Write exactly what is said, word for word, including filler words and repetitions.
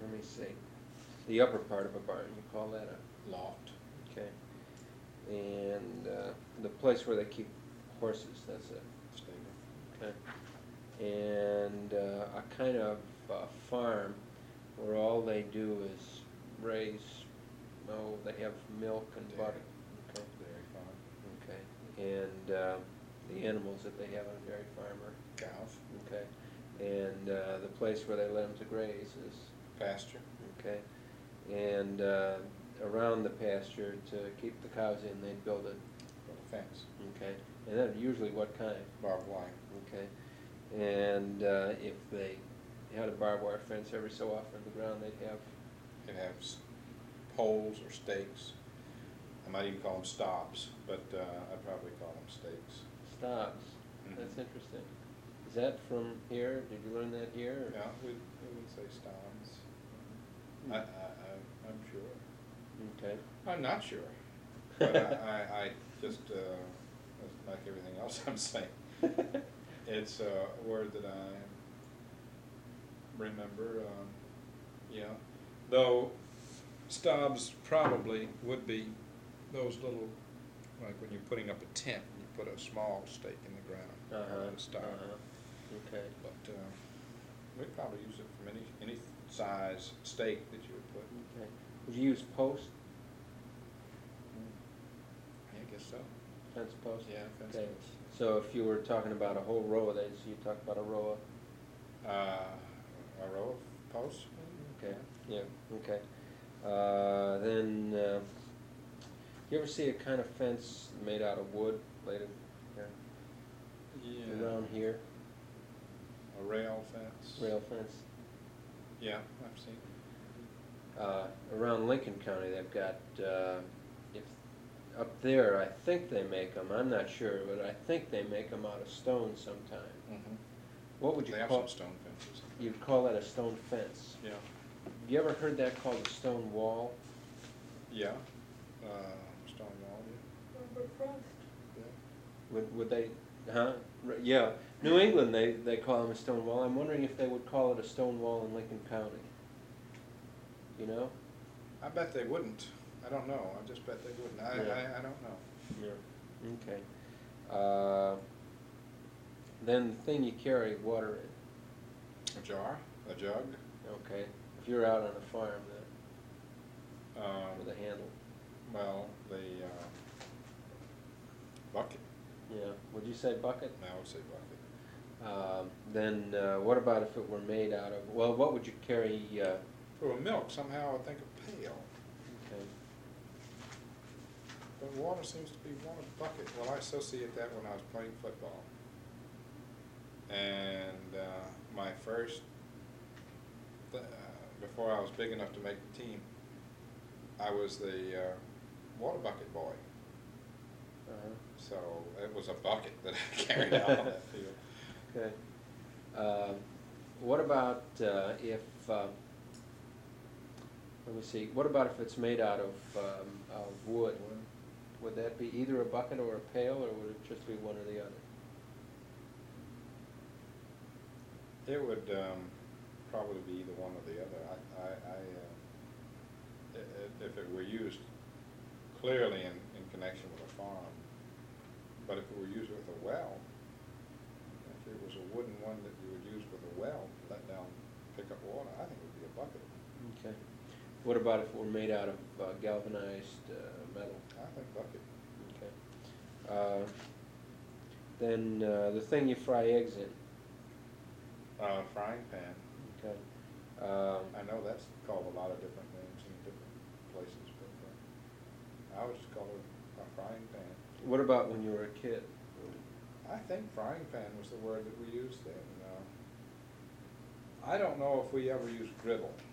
let me see, the upper part of a barn, you call that a, Loft. okay. And uh, the place where they keep horses, that's a Stable. okay. And uh, a kind of uh, farm where all they do is raise, oh, they have milk and Dairy. butter. Okay. Dairy farm. Okay. And uh, the animals that they have on a dairy farm are, Cows. okay. And uh, the place where they let them to graze is, Pasture. okay. And uh, around the pasture to keep the cows in, they'd build a, With a fence. okay. And then usually what kind? Barbed wire. Okay. And uh, if they had a barbed wire fence, every so often the ground they'd have, It has poles or stakes. I might even call them stops, but uh, I'd probably call them stakes. stops. Mhm. That's interesting. Is that from here? Did you learn that here? or- Yeah, we, we would say stops. Hmm. I, I, I- I'm sure. Okay. I'm not sure. But I, I, I just, uh, like everything else I'm saying, it's a word that I remember, um, yeah. Though stobs probably would be those little, like when you're putting up a tent, you put a small stake in the ground. Uh-huh. A stob. Uh-huh. Okay. But uh, we'd probably use it from any, any size stake that you would put. Okay. Would you use post, Yeah, I guess so. fence post? Yeah, fence Okay. posts. So if you were talking about a whole row of these, you talk about a row of, Uh, a row of posts? okay, yeah, okay. Uh, then, uh, you ever see a kind of fence made out of wood, laid of, Yeah. around here, A rail fence? rail fence? Yeah, I've seen it. Uh, around Lincoln County, they've got, uh, if, up there, I think they make them, I'm not sure, but I think they make them out of stone sometime. Mm-hmm. What would you They have call, some stone fences. you'd call that a stone fence? Yeah. You ever heard that called a stone wall? Yeah. Uh, stone wall, yeah. Yeah. Would, would they, huh? R- Yeah, New England, they, they call them a stone wall. I'm wondering if they would call it a stone wall in Lincoln County. You know? I bet they wouldn't. I don't know. I just bet they wouldn't. I, Yeah. I, I don't know. Yeah. Okay. Uh, then the thing you carry water in, A jar? A jug? okay? If you're out on a farm, then, Um, with a handle, well, the uh, bucket. yeah. Would you say bucket? I would say bucket. Um, then, uh, what about if it were made out of, well, what would you carry, uh, For milk, somehow I think a pail. okay. But water seems to be water bucket. Well, I associate that when I was playing football. And uh, my first, th- uh, before I was big enough to make the team, I was the uh, water bucket boy. Uh-huh. So it was a bucket that I carried out on that field. Okay. Um, What about uh, if, um, let me see, what about if it's made out of um, of wood? Would that be either a bucket or a pail, or would it just be one or the other? It would um, probably be either one or the other. I, I, I uh, i- i- if it were used clearly in, in connection with a farm, but if it were used with a well, if it was a wooden one that you would use with a well, let down, pick up water, I think it would be a bucket. Okay. What about if it were made out of uh, galvanized uh, metal? I think bucket. Okay. Uh, Then uh, the thing you fry eggs in, Uh, frying pan. okay. Um, I know that's called a lot of different names in different places, but uh, I would just call it a frying pan. What about when you were a kid? I think frying pan was the word that we used then. Uh, I don't know if we ever used griddle.